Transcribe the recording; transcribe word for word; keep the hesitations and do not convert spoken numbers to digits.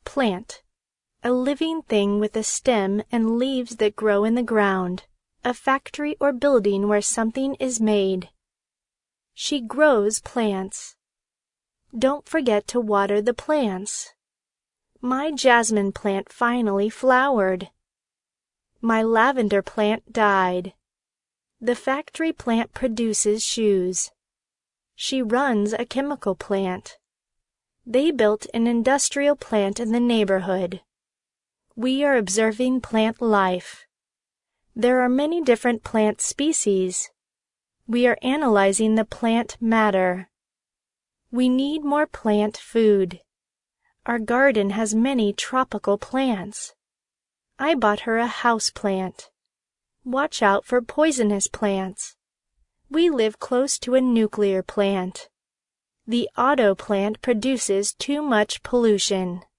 Plant. A living thing with a stem and leaves that grow in the ground. A factory or building where something is made. She grows plants. Don't forget to water the plants. My jasmine plant finally flowered. My lavender plant died. The factory plant produces shoes. She runs a chemical plant. They built an industrial plant in the neighborhood. We are observing plant life. There are many different plant species. We are analyzing the plant matter. We need more plant food. Our garden has many tropical plants. I bought her a house plant. Watch out for poisonous plants. We live close to a nuclear plant. The auto plant produces too much pollution.